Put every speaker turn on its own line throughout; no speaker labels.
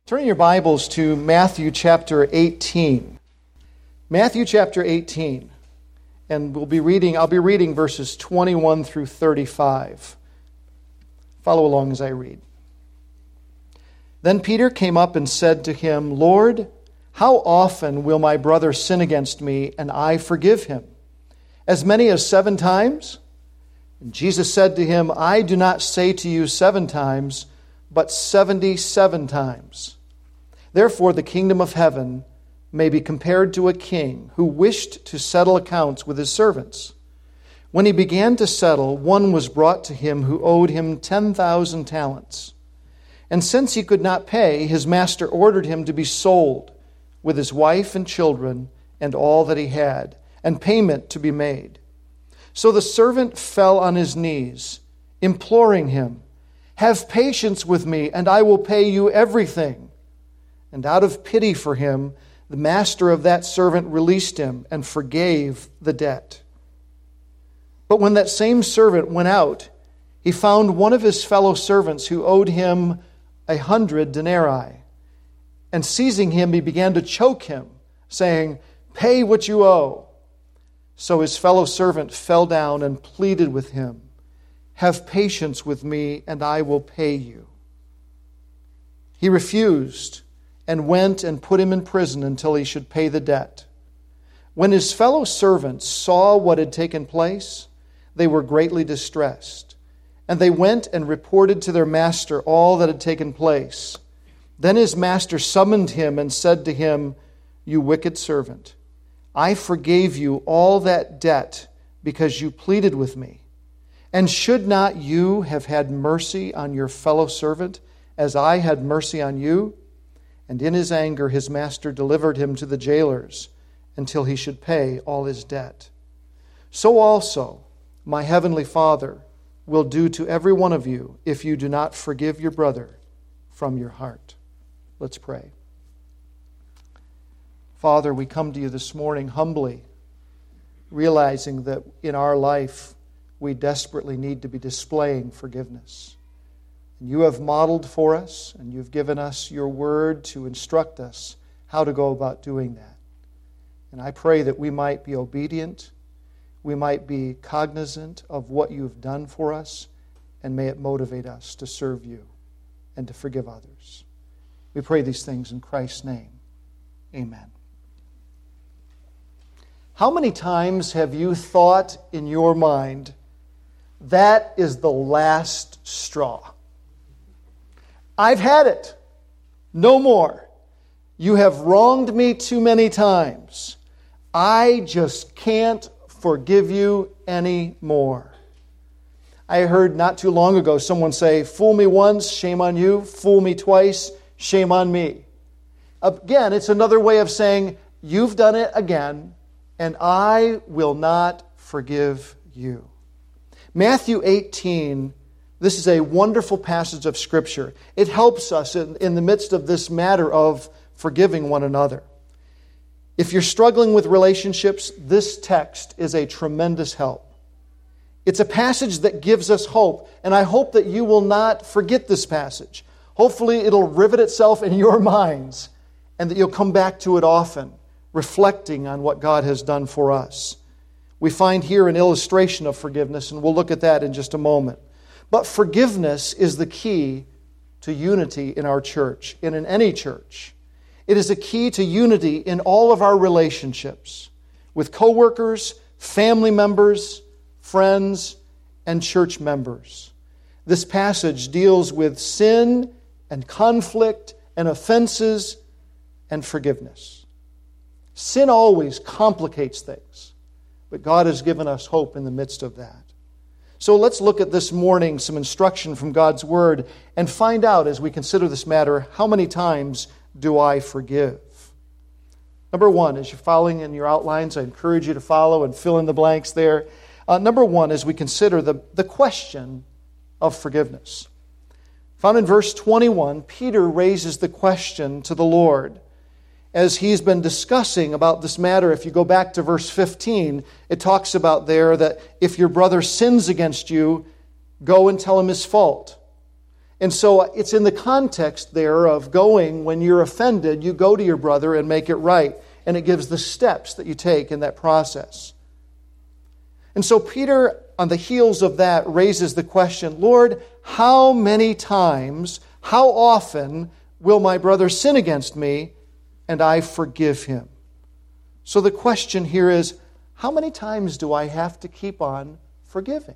Turn your Bibles to Matthew chapter 18. Matthew chapter 18. And I'll be reading verses 21 through 35. Follow along as I read. Then Peter came up and said to him, Lord, how often will my brother sin against me, and I forgive him? As many as 7 times? And Jesus said to him, I do not say to you 7 times, but 77 times. Therefore the kingdom of heaven may be compared to a king who wished to settle accounts with his servants. When he began to settle, one was brought to him who owed him 10,000 talents. And since he could not pay, his master ordered him to be sold, with his wife and children and all that he had, and payment to be made. So the servant fell on his knees, imploring him, Have patience with me, and I will pay you everything. And out of pity for him, the master of that servant released him and forgave the debt. But when that same servant went out, he found one of his fellow servants who owed him 100 denarii. And seizing him, he began to choke him, saying, Pay what you owe. So his fellow servant fell down and pleaded with him, Have patience with me, and I will pay you. He refused, and went and put him in prison until he should pay the debt. When his fellow servants saw what had taken place, they were greatly distressed. And they went and reported to their master all that had taken place. Then his master summoned him and said to him, You wicked servant, I forgave you all that debt because you pleaded with me. And should not you have had mercy on your fellow servant as I had mercy on you? And in his anger his master delivered him to the jailers until he should pay all his debt. So also my heavenly Father will do to every one of you if you do not forgive your brother from your heart. Let's pray. Father, we come to you this morning humbly, realizing that in our life we desperately need to be displaying forgiveness. You have modeled for us, and you've given us your word to instruct us how to go about doing that. And I pray that we might be obedient, we might be cognizant of what you've done for us, and may it motivate us to serve you and to forgive others. We pray these things in Christ's name. Amen. How many times have you thought in your mind, that is the last straw? I've had it. No more. You have wronged me too many times. I just can't forgive you anymore. I heard not too long ago someone say, Fool me once, shame on you. Fool me twice, shame on me. Again, it's another way of saying, you've done it again, and I will not forgive you. Matthew 18, this is a wonderful passage of Scripture. It helps us in the midst of this matter of forgiving one another. If you're struggling with relationships, this text is a tremendous help. It's a passage that gives us hope, and I hope that you will not forget this passage. Hopefully it'll rivet itself in your minds, and that you'll come back to it often, reflecting on what God has done for us. We find here an illustration of forgiveness, and we'll look at that in just a moment. But forgiveness is the key to unity in our church and in any church. It is a key to unity in all of our relationships with coworkers, family members, friends, and church members. This passage deals with sin and conflict and offenses and forgiveness. Sin always complicates things, but God has given us hope in the midst of that. So let's look at this morning some instruction from God's Word and find out as we consider this matter, how many times do I forgive? Number one, as you're following in your outlines, I encourage you to follow and fill in the blanks there. Number one, as we consider the question of forgiveness. Found in verse 21, Peter raises the question to the Lord. As he's been discussing about this matter, if you go back to verse 15, it talks about there that if your brother sins against you, go and tell him his fault. And so it's in the context there of going, when you're offended, you go to your brother and make it right. And it gives the steps that you take in that process. And so Peter, on the heels of that, raises the question, Lord, how many times, how often will my brother sin against me and I forgive him? So the question here is, how many times do I have to keep on forgiving?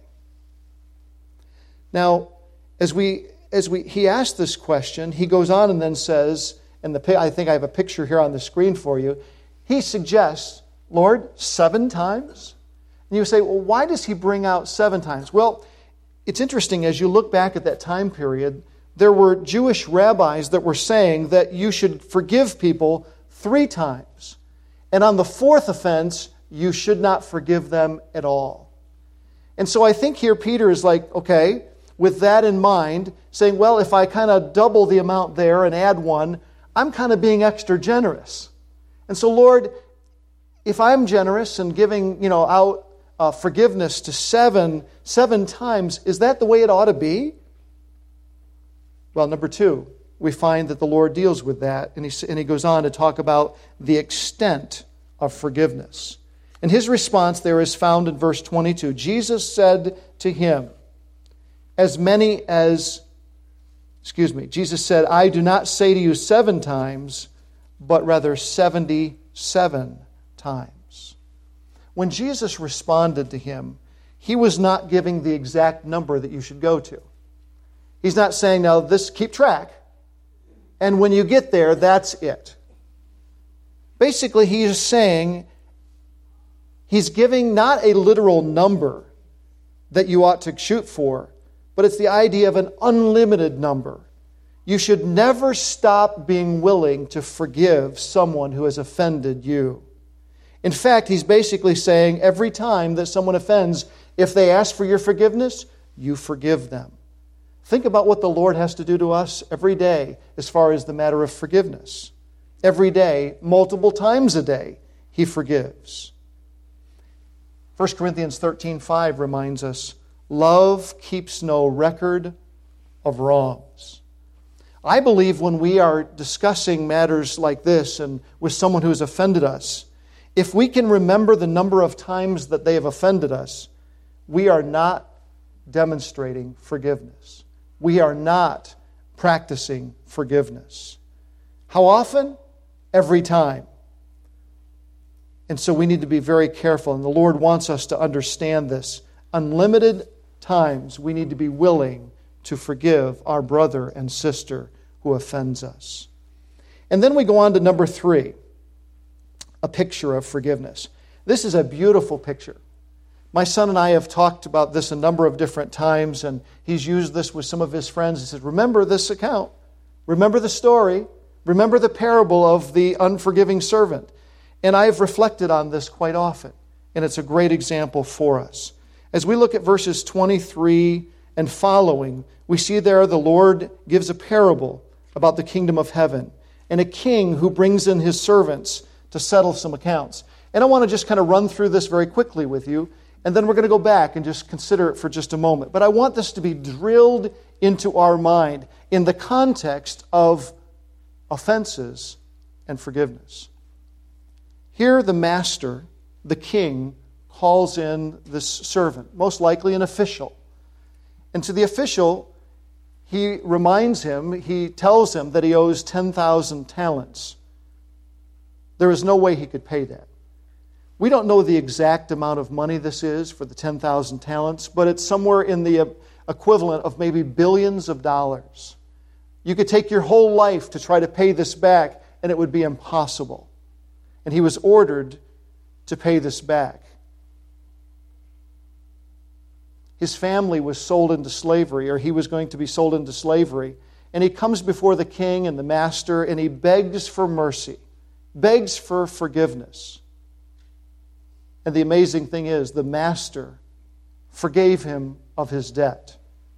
Now, as he asks this question, he goes on and then says, and I think I have a picture here on the screen for you, he suggests, Lord, 7 times? And you say, well, why does he bring out 7 times? Well, it's interesting, as you look back at that time period, there were Jewish rabbis that were saying that you should forgive people 3 times. And on the 4th offense, you should not forgive them at all. And so I think here Peter is like, okay, with that in mind, saying, well, if I kind of double the amount there and add 1, I'm kind of being extra generous. And so, Lord, if I'm generous and giving, out forgiveness to 7 times, is that the way it ought to be? Well, number 2, we find that the Lord deals with that, and he goes on to talk about the extent of forgiveness. And his response there is found in verse 22. Jesus said to him, Jesus said, I do not say to you 7 times, but rather 77 times. When Jesus responded to him, he was not giving the exact number that you should go to. He's not saying, now keep track, and when you get there, that's it. Basically, he is saying, he's giving not a literal number that you ought to shoot for, but it's the idea of an unlimited number. You should never stop being willing to forgive someone who has offended you. In fact, he's basically saying every time that someone offends, if they ask for your forgiveness, you forgive them. Think about what the Lord has to do to us every day as far as the matter of forgiveness. Every day, multiple times a day, he forgives. 1 Corinthians 13:5 reminds us, love keeps no record of wrongs. I believe when we are discussing matters like this and with someone who has offended us, if we can remember the number of times that they have offended us, we are not demonstrating forgiveness. We are not practicing forgiveness. How often? Every time. And so we need to be very careful, and the Lord wants us to understand this. Unlimited times we need to be willing to forgive our brother and sister who offends us. And then we go on to number 3, a picture of forgiveness. This is a beautiful picture. My son and I have talked about this a number of different times, and he's used this with some of his friends. He says, remember this account. Remember the story. Remember the parable of the unforgiving servant. And I have reflected on this quite often, and it's a great example for us. As we look at verses 23 and following, we see there the Lord gives a parable about the kingdom of heaven and a king who brings in his servants to settle some accounts. And I want to just kind of run through this very quickly with you, and then we're going to go back and just consider it for just a moment. But I want this to be drilled into our mind in the context of offenses and forgiveness. Here the master, the king, calls in this servant, most likely an official. And to the official, he reminds him, he tells him that he owes 10,000 talents. There is no way he could pay that. We don't know the exact amount of money this is for the 10,000 talents, but it's somewhere in the equivalent of maybe billions of dollars. You could take your whole life to try to pay this back, and it would be impossible. And he was ordered to pay this back. His family was sold into slavery, or he was going to be sold into slavery. And he comes before the king and the master, and he begs for mercy, begs for forgiveness. And the amazing thing is, the master forgave him of his debt.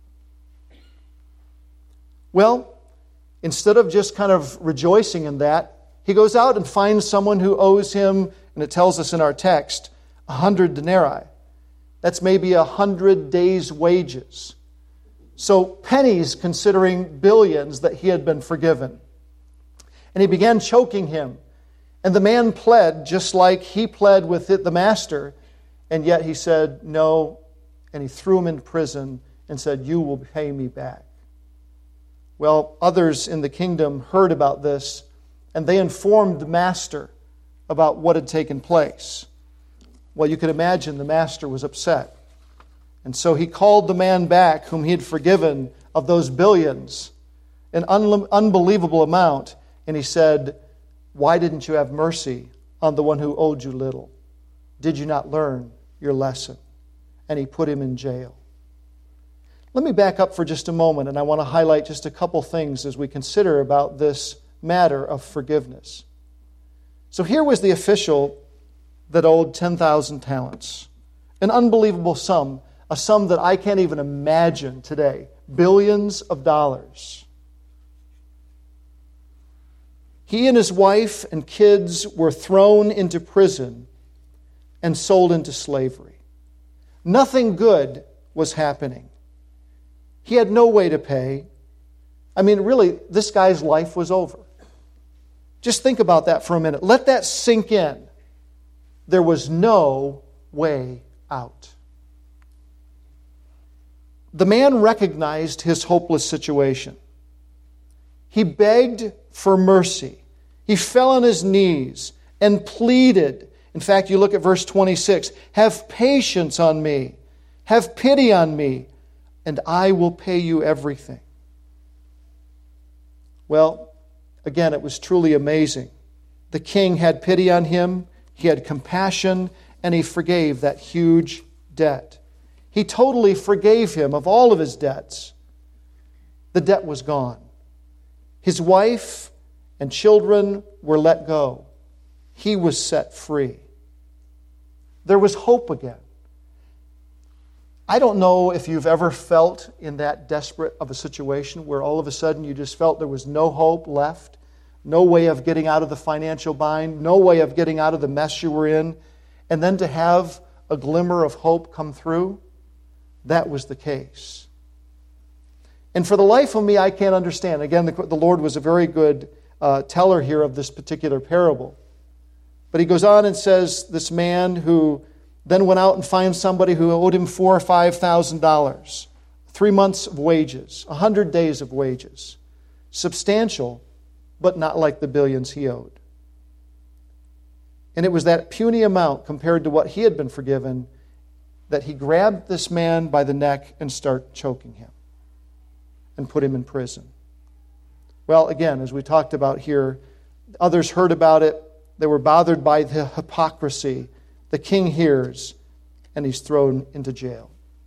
Well, instead of just kind of rejoicing in that, he goes out and finds someone who owes him, and it tells us in our text, 100 denarii. That's maybe 100 days' wages. So pennies considering billions that he had been forgiven. And he began choking him. And the man pled just like he pled with the master. And yet he said, no. And he threw him in prison and said, you will pay me back. Well, others in the kingdom heard about this, and they informed the master about what had taken place. Well, you can imagine the master was upset. And so he called the man back whom he had forgiven of those billions, an unbelievable amount, and he said, why didn't you have mercy on the one who owed you little? Did you not learn your lesson? And he put him in jail. Let me back up for just a moment, and I want to highlight just a couple things as we consider about this matter of forgiveness. So here was the official that owed 10,000 talents, an unbelievable sum, a sum that I can't even imagine today, billions of dollars. He and his wife and kids were thrown into prison and sold into slavery. Nothing good was happening. He had no way to pay. I mean, really, this guy's life was over. Just think about that for a minute. Let that sink in. There was no way out. The man recognized his hopeless situation. He begged for mercy. He fell on his knees and pleaded. In fact, you look at verse 26. Have patience on me. Have pity on me, and I will pay you everything. Well, again, it was truly amazing. The king had pity on him, he had compassion, and he forgave that huge debt. He totally forgave him of all of his debts. The debt was gone. His wife and children were let go. He was set free. There was hope again. I don't know if you've ever felt in that desperate of a situation where all of a sudden you just felt there was no hope left, no way of getting out of the financial bind, no way of getting out of the mess you were in, and then to have a glimmer of hope come through. That was the case. And for the life of me, I can't understand. Again, the Lord was a very good teller here of this particular parable. But he goes on and says, this man who then went out and found somebody who owed him $4,000 or $5,000, 3 months of wages, 100 days of wages. Substantial, but not like the billions he owed. And it was that puny amount compared to what he had been forgiven that he grabbed this man by the neck and started choking him and put him in prison. Well, again, as we talked about here, others heard about it. They were bothered by the hypocrisy. The king hears, and he's thrown into jail.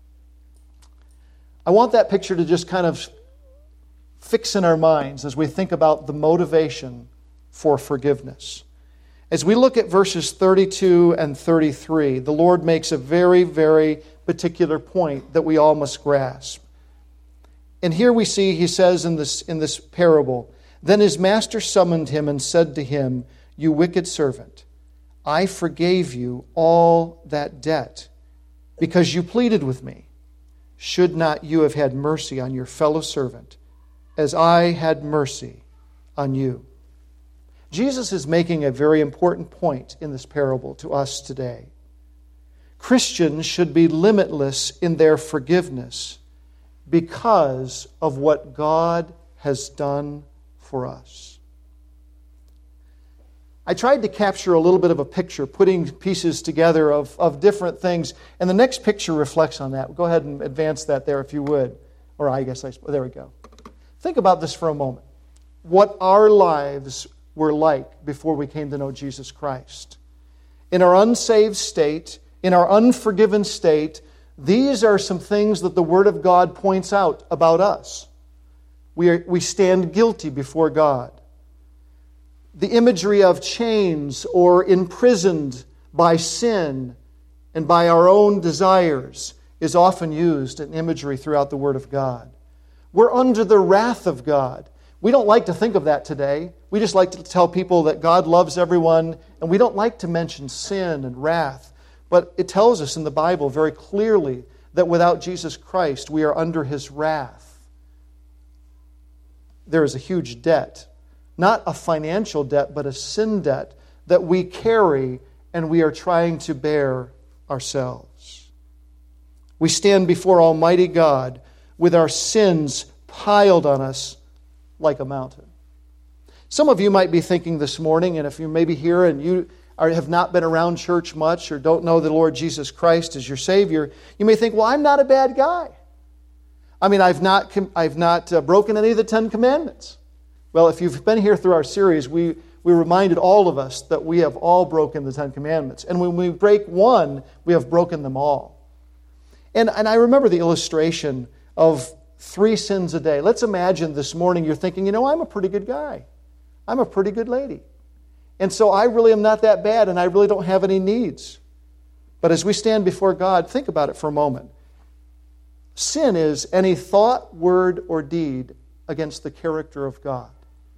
I want that picture to just kind of fix in our minds as we think about the motivation for forgiveness. As we look at verses 32 and 33, the Lord makes a very, very particular point that we all must grasp. And here we see, he says in this parable, then his master summoned him and said to him, you wicked servant, I forgave you all that debt because you pleaded with me. Should not you have had mercy on your fellow servant as I had mercy on you? Jesus is making a very important point in this parable to us today. Christians should be limitless in their forgiveness because of what God has done for us. I tried to capture a little bit of a picture, putting pieces together of different things, and the next picture reflects on that. Go ahead and advance that there if you would. Or there we go. Think about this for a moment. What our lives were like before we came to know Jesus Christ. In our unsaved state, in our unforgiven state, these are some things that the Word of God points out about us. We stand guilty before God. The imagery of chains or imprisoned by sin and by our own desires is often used in imagery throughout the Word of God. We're under the wrath of God. We don't like to think of that today. We just like to tell people that God loves everyone, and we don't like to mention sin and wrath. But it tells us in the Bible very clearly that without Jesus Christ, we are under His wrath. there is a huge debt. Not a financial debt, but a sin debt that we carry and we are trying to bear ourselves. We stand before Almighty God with our sins piled on us like a mountain. Some of you might be thinking this morning, and if you may be here and you have not been around church much or don't know the Lord Jesus Christ as your Savior, you may think, well, I'm not a bad guy. I mean, I've not broken any of the Ten Commandments. Well, if you've been here through our series, we reminded all of us that we have all broken the Ten Commandments. And when we break one, we have broken them all. And I remember the illustration of 3 sins a day. Let's imagine this morning you're thinking, I'm a pretty good guy. I'm a pretty good lady. And so I really am not that bad, and I really don't have any needs. But as we stand before God, think about it for a moment. Sin is any thought, word, or deed against the character of God.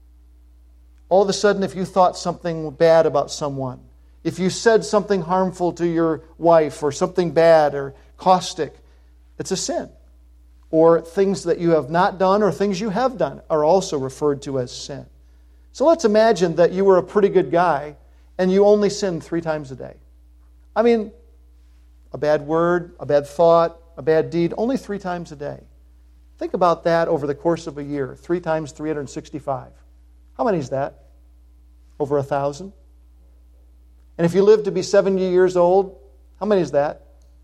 All of a sudden, if you thought something bad about someone, if you said something harmful to your wife or something bad or caustic, it's a sin. Or things that you have not done or things you have done are also referred to as sin. So let's imagine that you were a pretty good guy and you only sinned 3 times a day. I mean, a bad word, a bad thought, a bad deed, only 3 times a day. Think about that over the course of a year. 3 times 365. How many is that? Over 1,000? And if you live to be 70 years old, how many is that?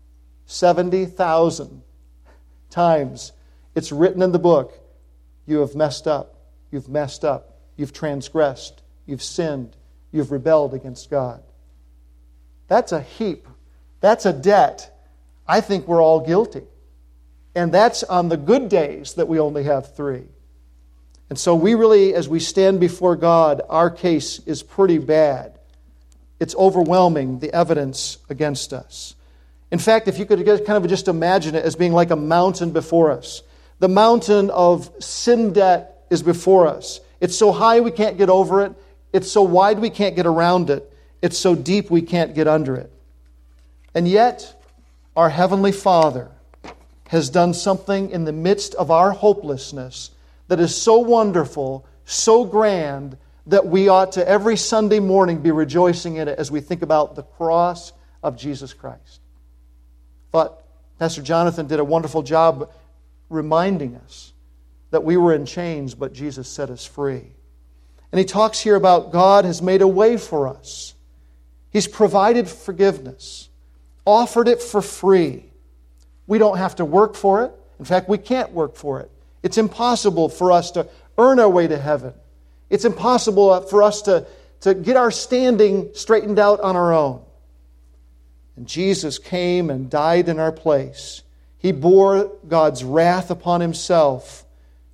70,000 times. It's written in the book. You have messed up. You've messed up. You've transgressed. You've sinned. You've rebelled against God. That's a heap. That's a debt. I think we're all guilty. And that's on the good days that we only have 3. And so we really, as we stand before God, our case is pretty bad. It's overwhelming, the evidence against us. In fact, if you could kind of just imagine it as being like a mountain before us. The mountain of sin debt is before us. It's so high we can't get over it. It's so wide we can't get around it. It's so deep we can't get under it. And yet, our Heavenly Father has done something in the midst of our hopelessness that is so wonderful, so grand, that we ought to every Sunday morning be rejoicing in it as we think about the cross of Jesus Christ. But Pastor Jonathan did a wonderful job reminding us that we were in chains, but Jesus set us free. And he talks here about God has made a way for us. He's provided forgiveness, offered it for free. We don't have to work for it. In fact, we can't work for it. It's impossible for us to earn our way to heaven. It's impossible for us to get our standing straightened out on our own. And Jesus came and died in our place. He bore God's wrath upon Himself.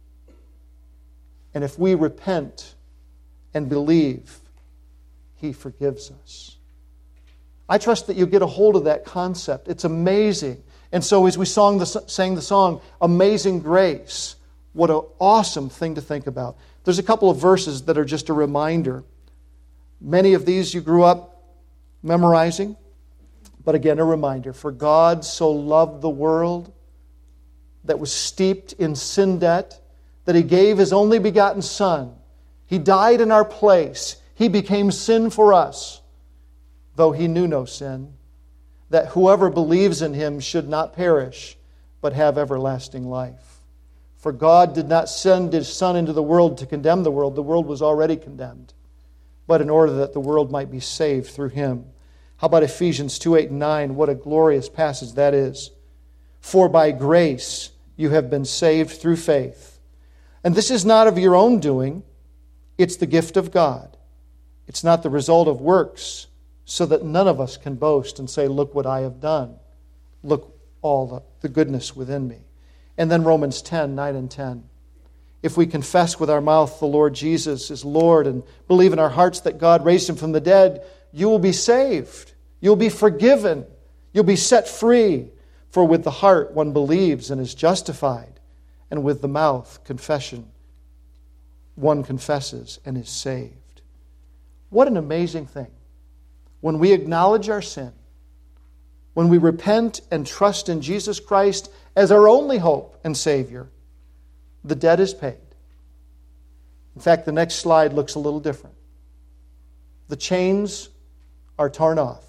And if we repent and believe, He forgives us. I trust that you get a hold of that concept. It's amazing. And so as we sang the song, Amazing Grace, what an awesome thing to think about. There's a couple of verses that are just a reminder. Many of these you grew up memorizing. But again, a reminder. For God so loved the world that was steeped in sin debt that He gave His only begotten Son. He died in our place. He became sin for us, though He knew no sin, that whoever believes in Him should not perish, but have everlasting life. For God did not send His Son into the world to condemn the world. The world was already condemned, but in order that the world might be saved through Him. How about Ephesians 2:8-9? What a glorious passage that is. For by grace you have been saved through faith. And this is not of your own doing. It's the gift of God. It's not the result of works, so that none of us can boast and say, look what I have done. Look all the goodness within me. And then Romans 10:9-10. If we confess with our mouth the Lord Jesus is Lord and believe in our hearts that God raised Him from the dead, you will be saved. You'll be forgiven. You'll be set free. For with the heart one believes and is justified, and with the mouth confession one confesses and is saved. What an amazing thing. When we acknowledge our sin, when we repent and trust in Jesus Christ as our only hope and Savior, the debt is paid. In fact, the next slide looks a little different. The chains are torn off.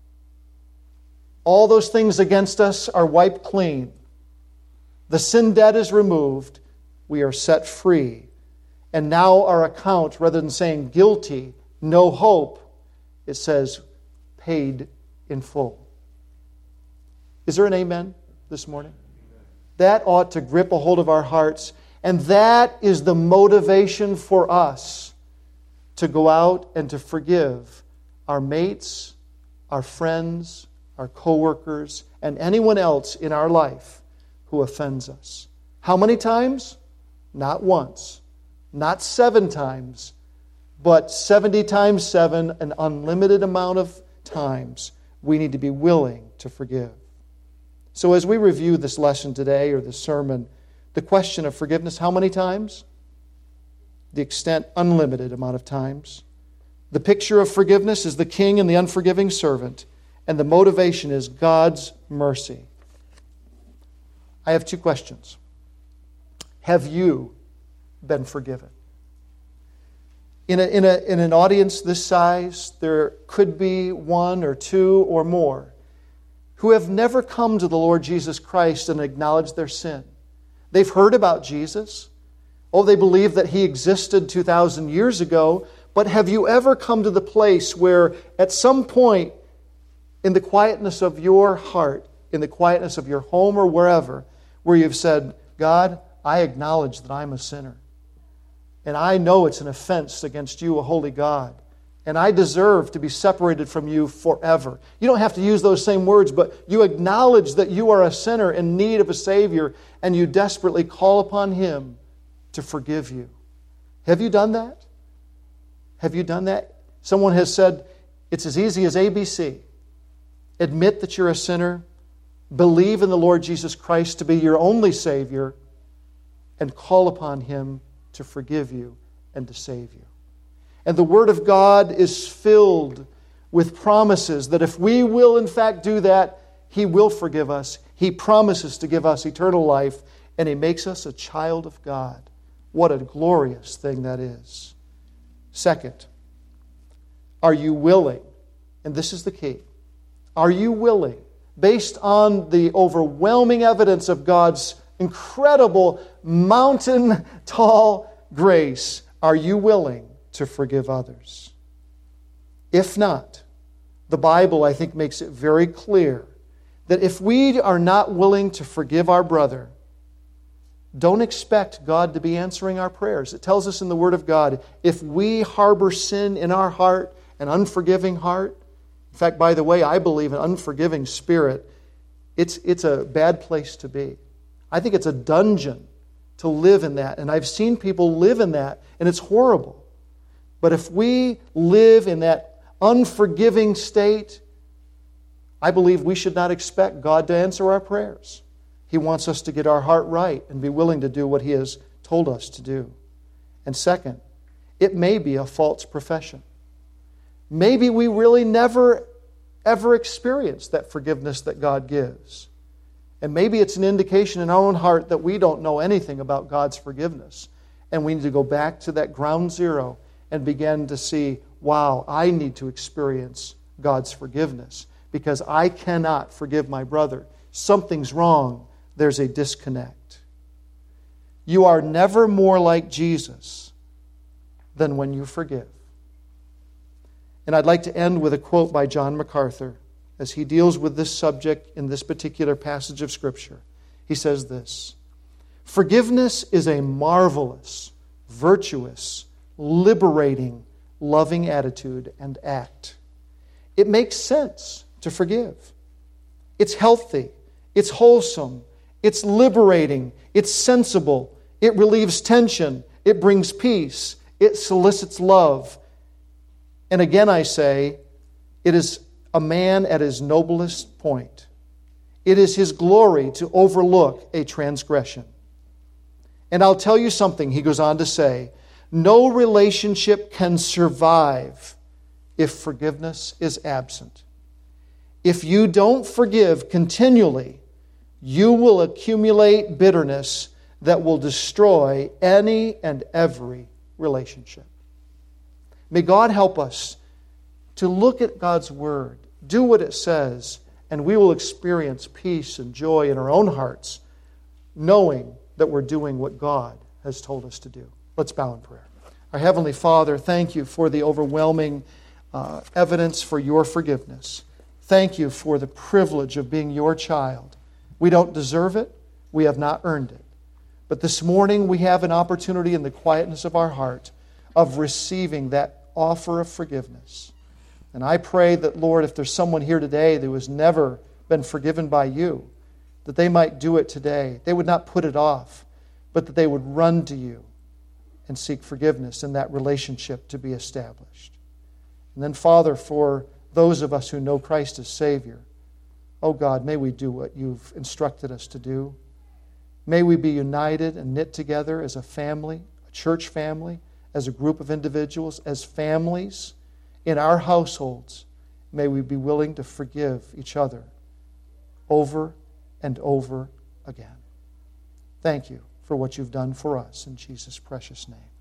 All those things against us are wiped clean. The sin debt is removed. We are set free. And now our account, rather than saying guilty, no hope, it says paid in full. Is there an amen this morning? That ought to grip a hold of our hearts. And that is the motivation for us to go out and to forgive our mates, our friends, our co-workers, and anyone else in our life who offends us. How many times? Not once. Not 7 times. But 70 times 7, an unlimited amount of times, we need to be willing to forgive. So as we review this lesson today, or this sermon, the question of forgiveness, how many times? The extent, unlimited amount of times. The picture of forgiveness is the king and the unforgiving servant, and the motivation is God's mercy. I have 2 questions. Have you been forgiven? In an audience this size, there could be 1 or 2 or more who have never come to the Lord Jesus Christ and acknowledged their sin. They've heard about Jesus. Oh, they believe that He existed 2,000 years ago. But have you ever come to the place where at some point in the quietness of your heart, in the quietness of your home or wherever, where you've said, God, I acknowledge that I'm a sinner. And I know it's an offense against you, a holy God. And I deserve to be separated from you forever. You don't have to use those same words, but you acknowledge that you are a sinner in need of a Savior, and you desperately call upon Him to forgive you. Have you done that? Have you done that? Someone has said, it's as easy as ABC. Admit that you're a sinner, believe in the Lord Jesus Christ to be your only Savior, and call upon Him to forgive you and to save you. And the Word of God is filled with promises that if we will in fact do that, He will forgive us. He promises to give us eternal life, and He makes us a child of God. What a glorious thing that is. Second, are you willing? And this is the key. Are you willing, based on the overwhelming evidence of God's incredible mountain-tall grace, are you willing to forgive others? If not, the Bible, I think, makes it very clear that if we are not willing to forgive our brother, don't expect God to be answering our prayers. It tells us in the Word of God, if we harbor sin in our heart, an unforgiving heart, in fact, by the way, I believe an unforgiving spirit, it's a bad place to be. I think it's a dungeon to live in that. And I've seen people live in that, and it's horrible. But if we live in that unforgiving state, I believe we should not expect God to answer our prayers. He wants us to get our heart right and be willing to do what He has told us to do. And second, it may be a false profession. Maybe we really never, ever experienced that forgiveness that God gives. And maybe it's an indication in our own heart that we don't know anything about God's forgiveness. And we need to go back to that ground zero and begin to see, wow, I need to experience God's forgiveness because I cannot forgive my brother. Something's wrong. There's a disconnect. You are never more like Jesus than when you forgive. And I'd like to end with a quote by John MacArthur as he deals with this subject in this particular passage of Scripture. He says this: forgiveness is a marvelous, virtuous, liberating, loving attitude and act. It makes sense to forgive. It's healthy. It's wholesome. It's liberating. It's sensible. It relieves tension. It brings peace. It solicits love. And again I say, it is a man at his noblest point. It is his glory to overlook a transgression. And I'll tell you something, he goes on to say, no relationship can survive if forgiveness is absent. If you don't forgive continually, you will accumulate bitterness that will destroy any and every relationship. May God help us to look at God's Word, do what it says, and we will experience peace and joy in our own hearts, knowing that we're doing what God has told us to do. Let's bow in prayer. Our Heavenly Father, thank you for the overwhelming evidence for your forgiveness. Thank you for the privilege of being your child. We don't deserve it. We have not earned it. But this morning we have an opportunity in the quietness of our heart of receiving that offer of forgiveness. And I pray that, Lord, if there's someone here today who has never been forgiven by you, that they might do it today. They would not put it off, but that they would run to you and seek forgiveness and that relationship to be established. And then, Father, for those of us who know Christ as Savior, oh God, may we do what you've instructed us to do. May we be united and knit together as a family, a church family, as a group of individuals, as families in our households. May we be willing to forgive each other over and over again. Thank you for what you've done for us in Jesus' precious name.